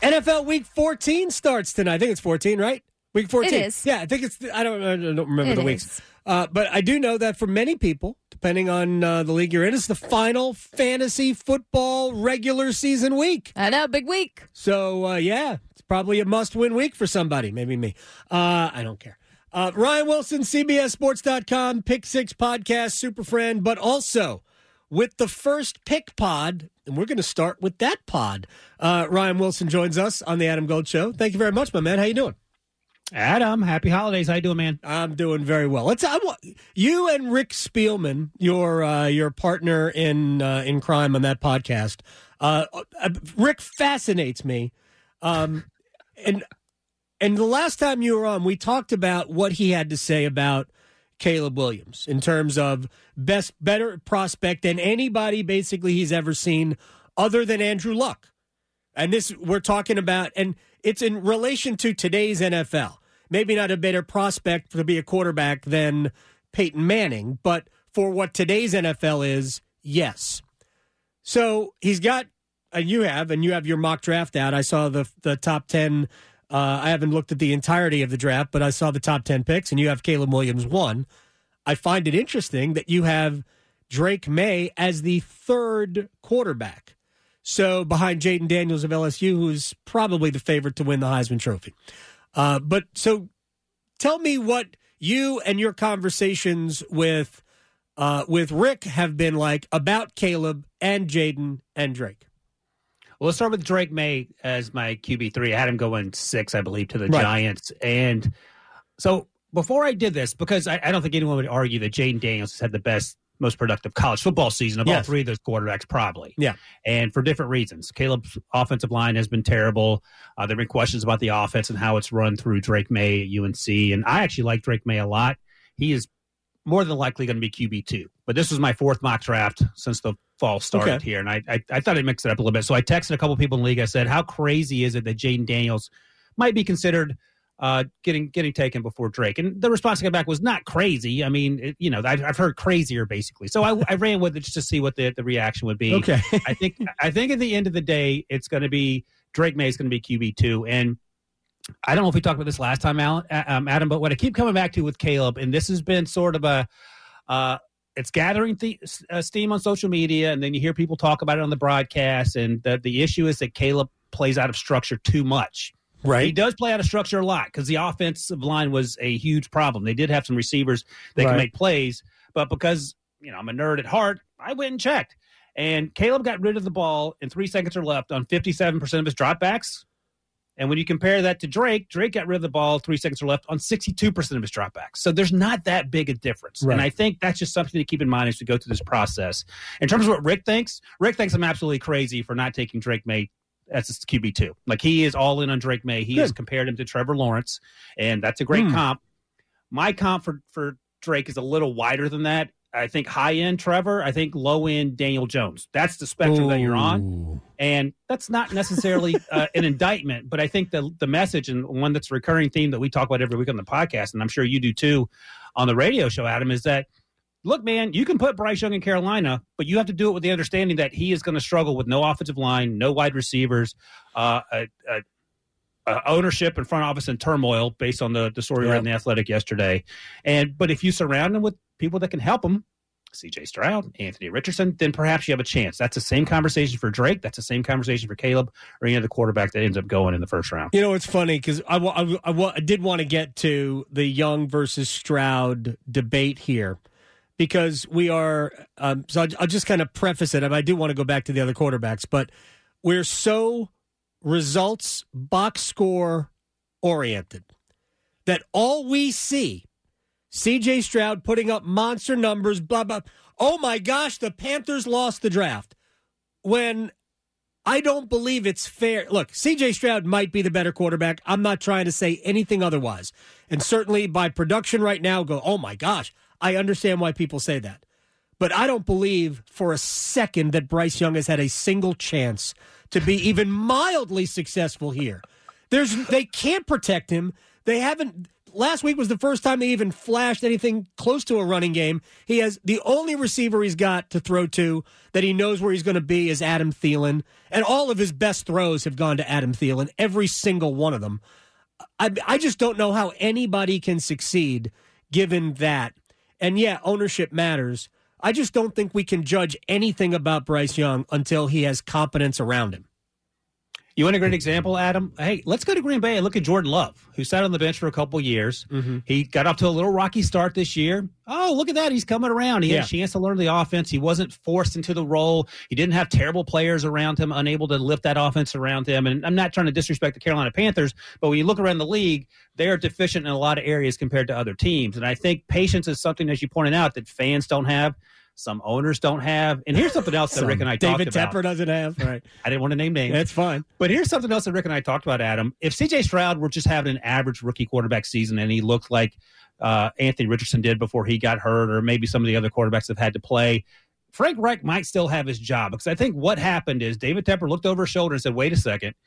NFL Week 14 starts tonight. I think it's 14, right? Week 14. It is. Yeah, I think it's. I don't remember the weeks. But I do know that for many people, depending on the league you're in, it's the final fantasy football regular season week. I know, big week. So, it's probably a must-win week for somebody. Maybe me. I don't care. Ryan Wilson, CBSSports.com, Pick Six Podcast, super friend, but also with the first pick pod, and we're going to start with that pod. Ryan Wilson joins us on the Adam Gold Show. Thank you very much, my man. How you doing? Adam, happy holidays. How you doing, man? I'm doing very well. You and Rick Spielman, your partner in crime on that podcast. Rick fascinates me, and the last time you were on, we talked about what he had to say about Caleb Williams in terms of better prospect than anybody basically he's ever seen, other than Andrew Luck. And this we're talking about, and it's in relation to today's NFL. Maybe not a better prospect to be a quarterback than Peyton Manning, but for what today's NFL is, yes. So he's got, and you have your mock draft out. I saw the top 10. I haven't looked at the entirety of the draft, but I saw the top 10 picks, and you have Caleb Williams 1. I find it interesting that you have Drake May as the third quarterback. So behind Jaden Daniels of LSU, who's probably the favorite to win the Heisman Trophy. But tell me what you and your conversations with Rick have been like about Caleb and Jaden and Drake. Well, let's start with Drake May as my QB3. I had him going 6, I believe, to the Giants. And so before I did this, because I don't think anyone would argue that Jaden Daniels has had the best, most productive college football season of all three of those quarterbacks, probably. Yeah. And for different reasons. Caleb's offensive line has been terrible. There have been questions about the offense and how it's run through Drake May at UNC. And I actually like Drake May a lot. He is more than likely going to be QB2. But this was my 4th mock draft since the fall started here. And I thought I'd mix it up a little bit. So I texted a couple people in the league. I said, how crazy is it that Jaden Daniels might be considered getting taken before Drake? And the response I got back was not crazy. I mean, I've heard crazier, basically. So I ran with it just to see what the reaction would be. Okay. I think at the end of the day, it's going to be Drake May is going to be QB2. And I don't know if we talked about this last time, Adam, but what I keep coming back to with Caleb, and this has been sort of it's gathering steam on social media, and then you hear people talk about it on the broadcast, and the issue is that Caleb plays out of structure too much. Right. He does play out of structure a lot because the offensive line was a huge problem. They did have some receivers that can make plays, but because I'm a nerd at heart, I went and checked. And Caleb got rid of the ball in 3 seconds or left on 57% of his dropbacks. And when you compare that to Drake got rid of the ball 3 seconds or left on 62% of his dropbacks. So there's not that big a difference. Right. And I think that's just something to keep in mind as we go through this process. In terms of what Rick thinks I'm absolutely crazy for not taking Drake May as his QB2. Like, he is all in on Drake May. He has compared him to Trevor Lawrence, and that's a great comp. My comp for Drake is a little wider than that. I think high-end Trevor. I think low-end Daniel Jones. That's the spectrum that you're on. And that's not necessarily an indictment, but I think the message, and one that's a recurring theme that we talk about every week on the podcast, and I'm sure you do too on the radio show, Adam, is that, look, man, you can put Bryce Young in Carolina, but you have to do it with the understanding that he is going to struggle with no offensive line, no wide receivers, ownership and front office in turmoil based on the story we read in The Athletic yesterday. But if you surround him with people that can help him, C.J. Stroud, Anthony Richardson, then perhaps you have a chance. That's the same conversation for Drake. That's the same conversation for Caleb or any other quarterback that ends up going in the first round. It's funny because I did want to get to the Young versus Stroud debate here, because we are so I'll just kind of preface it. I do want to go back to the other quarterbacks, but we're so results box score oriented that all we see, C.J. Stroud putting up monster numbers, blah, blah. Oh, my gosh, the Panthers lost the draft. When I don't believe it's fair. Look, C.J. Stroud might be the better quarterback. I'm not trying to say anything otherwise. And certainly by production right now, oh, my gosh, I understand why people say that. But I don't believe for a second that Bryce Young has had a single chance to be even mildly successful here. They can't protect him. They haven't. last week was the first time they even flashed anything close to a running game. He has the only receiver he's got to throw to that he knows where he's going to be is Adam Thielen, and all of his best throws have gone to Adam Thielen, every single one of them. I just don't know how anybody can succeed given that. And yeah, ownership matters. I just don't think we can judge anything about Bryce Young until he has competence around him. You want a great example, Adam? Hey, let's go to Green Bay and look at Jordan Love, who sat on the bench for a couple years. Mm-hmm. He got off to a little rocky start this year. Oh, look at that. He's coming around. He had a chance to learn the offense. He wasn't forced into the role. He didn't have terrible players around him, unable to lift that offense around him. And I'm not trying to disrespect the Carolina Panthers, but when you look around the league, they are deficient in a lot of areas compared to other teams. And I think patience is something, as you pointed out, that fans don't have. Some owners don't have. And here's something else that Rick and I talked about. David Tepper doesn't have. Right. I didn't want to name names. That's fine. But here's something else that Rick and I talked about, Adam. If C.J. Stroud were just having an average rookie quarterback season and he looked like Anthony Richardson did before he got hurt, or maybe some of the other quarterbacks have had to play, Frank Reich might still have his job. Because I think what happened is David Tepper looked over his shoulder and said, wait a second,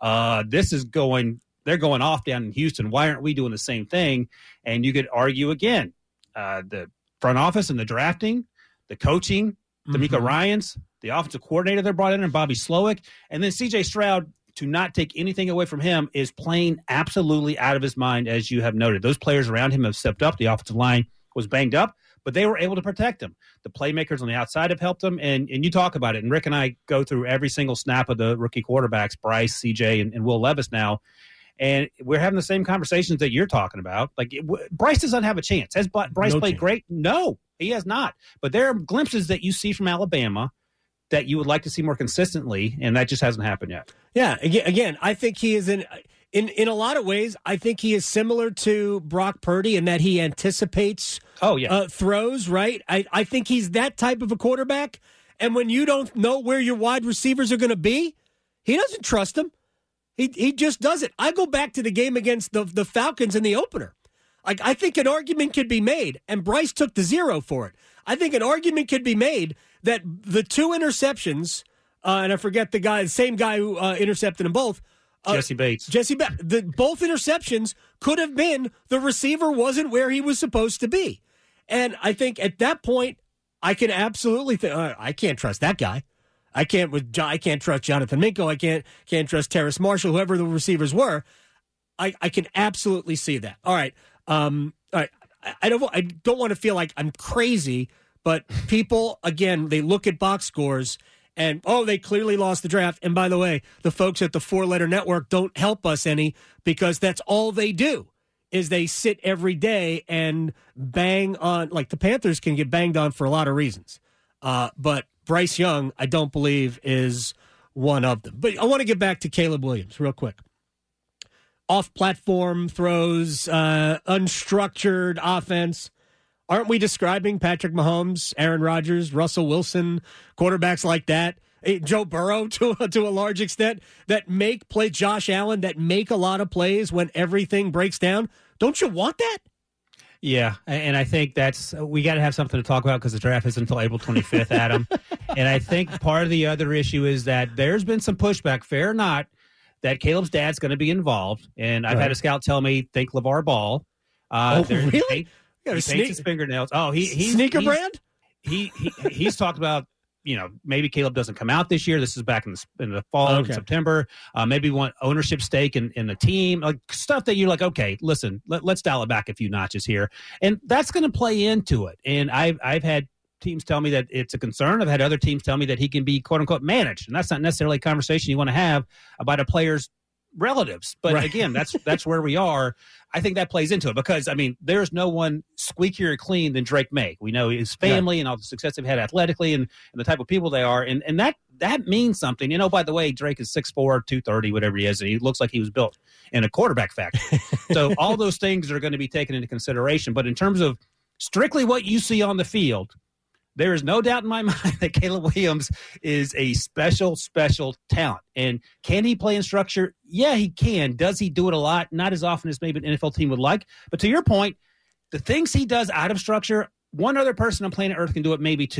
they're going off down in Houston. Why aren't we doing the same thing? And you could argue again, the front office and the drafting, the coaching, D'Amico Ryans, the offensive coordinator they brought in, and Bobby Slowick. And then C.J. Stroud, to not take anything away from him, is playing absolutely out of his mind, as you have noted. Those players around him have stepped up. The offensive line was banged up, but they were able to protect him. The playmakers on the outside have helped him, and you talk about it. And Rick and I go through every single snap of the rookie quarterbacks, Bryce, C.J., and Will Levis now. And we're having the same conversations that you're talking about. Like, Bryce doesn't have a chance. Has Bryce played great? No, he has not. But there are glimpses that you see from Alabama that you would like to see more consistently, and that just hasn't happened yet. Yeah, again, I think he is in a lot of ways, I think he is similar to Brock Purdy in that he anticipates throws, right? I think he's that type of a quarterback, and when you don't know where your wide receivers are going to be, he doesn't trust them. He just does it. I go back to the game against the Falcons in the opener. Like, I think an argument could be made, and Bryce took the 0 for it. I think an argument could be made that the two interceptions, and I forget the same guy who intercepted them both. Jesse Bates. Both interceptions could have been the receiver wasn't where he was supposed to be. And I think at that point, I can absolutely think, I can't trust that guy. I can't trust Jonathan Minko. I can't trust Terrace Marshall, whoever the receivers were. I can absolutely see that. All right. All right. I don't want to feel like I'm crazy, but people, again, they look at box scores and, they clearly lost the draft. And by the way, the folks at the 4-Letter Network don't help us any, because that's all they do is they sit every day and bang on, like the Panthers can get banged on for a lot of reasons. But Bryce Young, I don't believe, is one of them. But I want to get back to Caleb Williams real quick. Off-platform throws, unstructured offense. Aren't we describing Patrick Mahomes, Aaron Rodgers, Russell Wilson, quarterbacks like that, Joe Burrow to a large extent, that make play, Josh Allen, that make a lot of plays when everything breaks down? Don't you want that? Yeah, and I think we got to have something to talk about because the draft isn't until April 25th, Adam. And I think part of the other issue is that there's been some pushback, fair or not, that Caleb's dad's going to be involed. And I've had a scout tell me, think LeVar Ball. Really? He paints his fingernails. Oh, he's sneaker brand? He's talked about, maybe Caleb doesn't come out this year. This is back in the fall, in September. Maybe we want ownership stake in the team, like stuff that you're like, okay, listen, let's dial it back a few notches here, and that's going to play into it. And I've had teams tell me that it's a concern. I've had other teams tell me that he can be quote unquote managed, and that's not necessarily a conversation you want to have about a player's relatives. But again, that's where we are. I think that plays into it because, there's no one squeakier clean than Drake May. We know his family and all the success they've had athletically and the type of people they are. And that means something. By the way, Drake is 6'4", 230, whatever he is, and he looks like he was built in a quarterback factory. So all those things are going to be taken into consideration. But in terms of strictly what you see on the field, there is no doubt in my mind that Caleb Williams is a special, special talent. And can he play in structure? Yeah, he can. Does he do it a lot? Not as often as maybe an NFL team would like. But to your point, the things he does out of structure, one other person on planet Earth can do it, maybe two.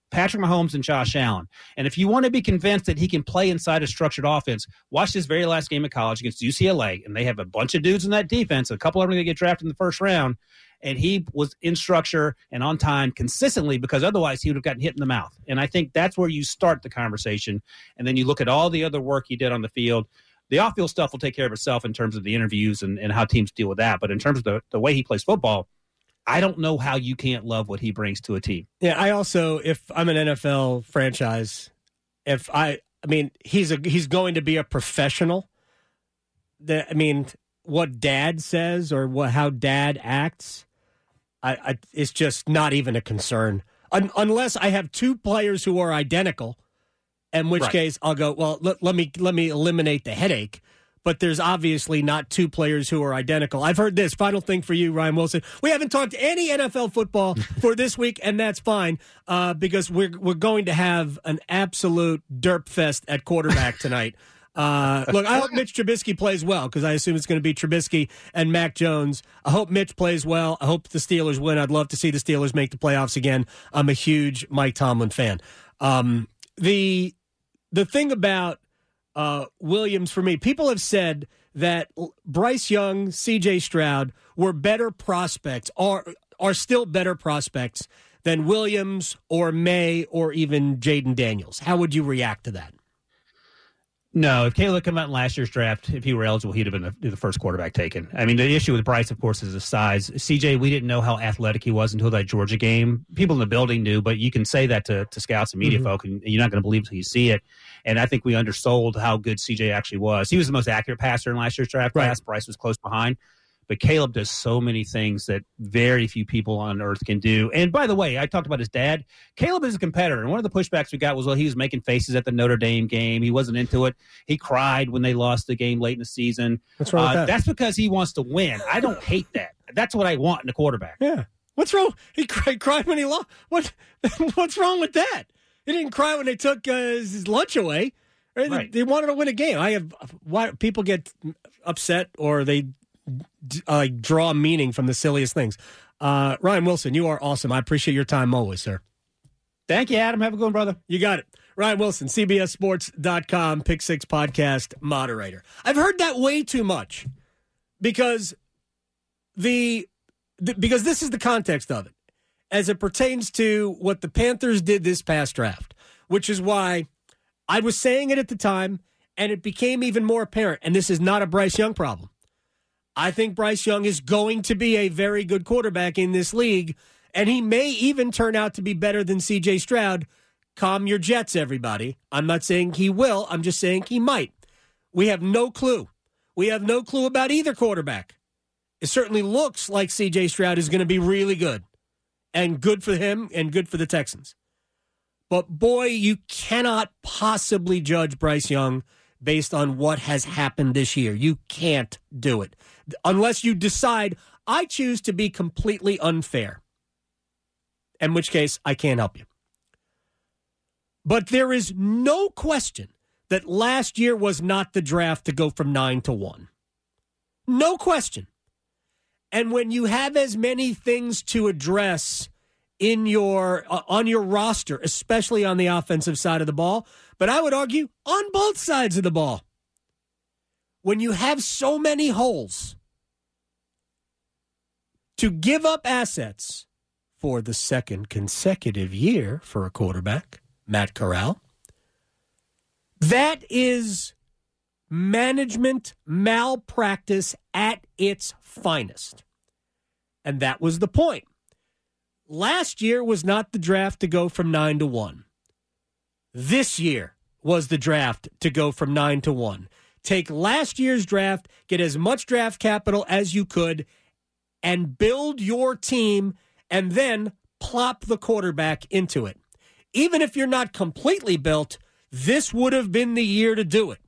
Patrick Mahomes and Josh Allen. And if you want to be convinced that he can play inside a structured offense, watch this very last game of college against UCLA, and they have a bunch of dudes in that defense. A couple of them are going to get drafted in the first round, and he was in structure and on time consistently because otherwise he would have gotten hit in the mouth. And I think that's where you start the conversation, and then you look at all the other work he did on the field. The off-field stuff will take care of itself in terms of the interviews and how teams deal with that. But in terms of the way he plays football, I don't know how you can't love what he brings to a team. Yeah, I also, if I'm an NFL franchise, he's going to be a professional. What dad says or how dad acts, it's just not even a concern. Unless I have two players who are identical, in which case I'll go, well, let me eliminate the headache. But there's obviously not two players who are identical. I've heard this. Final thing for you, Ryan Wilson. We haven't talked any NFL football for this week, and that's fine because we're going to have an absolute derp fest at quarterback tonight. Look, I hope Mitch Trubisky plays well because I assume it's going to be Trubisky and Mac Jones. I hope Mitch plays well. I hope the Steelers win. I'd love to see the Steelers make the playoffs again. I'm a huge Mike Tomlin fan. The thing about Williams for me, people have said that Bryce Young, C.J. Stroud were better prospects, are still better prospects than Williams or May or even Jaden Daniels. How would you react to that? No, if Caleb came out in last year's draft, if he were eligible, he'd have been the first quarterback taken. I mean, the issue with Bryce, of course, is his size. CJ, we didn't know how athletic he was until that Georgia game. People in the building knew, but you can say that to scouts and media folk, and you're not going to believe it until you see it. And I think we undersold how good CJ actually was. He was the most accurate passer in last year's draft class. Bryce was close behind. But Caleb does so many things that very few people on earth can do. And by the way, I talked about his dad. Caleb is a competitor. And one of the pushbacks we got was, well, he was making faces at the Notre Dame game. He wasn't into it. He cried when they lost the game late in the season. What's wrong with that? That's because he wants to win. I don't hate that. That's what I want in a quarterback. Yeah. What's wrong? He cried when he lost. What's wrong with that? He didn't cry when they took his lunch away. Right? They wanted to win a game. Why people get upset or they draw meaning from the silliest things. Ryan Wilson, you are awesome. I appreciate your time always, sir. Thank you, Adam. Have a good one, brother. You got it. Ryan Wilson, CBSSports.com, Pick Six podcast moderator. I've heard that way too much because because this is the context of it as it pertains to what the Panthers did this past draft, which is why I was saying it at the time and it became even more apparent. And this is not a Bryce Young problem. I think Bryce Young is going to be a very good quarterback in this league, and he may even turn out to be better than C.J. Stroud. Calm your jets, everybody. I'm not saying he will. I'm just saying he might. We have no clue. We have no clue about either quarterback. It certainly looks like C.J. Stroud is going to be really good, and good for him and good for the Texans. But, boy, you cannot possibly judge Bryce Young based on what has happened this year. You can't do it. Unless you decide, I choose to be completely unfair. In which case, I can't help you. But there is no question that last year was not the draft to go from 9-1. No question. And when you have as many things to address in on your roster, especially on the offensive side of the ball, but I would argue on both sides of the ball, when you have so many holes, to give up assets for the second consecutive year for a quarterback, Matt Corral, that is management malpractice at its finest. And that was the point. Last year was not the draft to go from 9-1. This year was the draft to go from 9-1. Take last year's draft, get as much draft capital as you could, and build your team, and then plop the quarterback into it. Even if you're not completely built, this would have been the year to do it.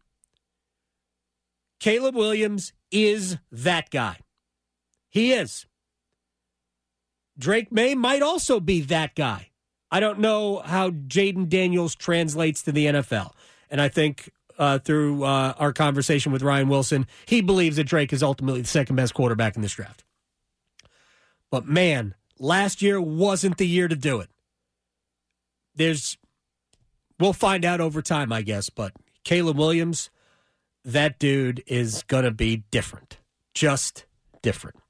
Caleb Williams is that guy. He is. Drake May might also be that guy. I don't know how Jaden Daniels translates to the NFL. And I think through our conversation with Ryan Wilson, he believes that Drake is ultimately the second best quarterback in this draft. But man, last year wasn't the year to do it. we'll find out over time, I guess. But Caleb Williams, that dude is going to be different. Just different.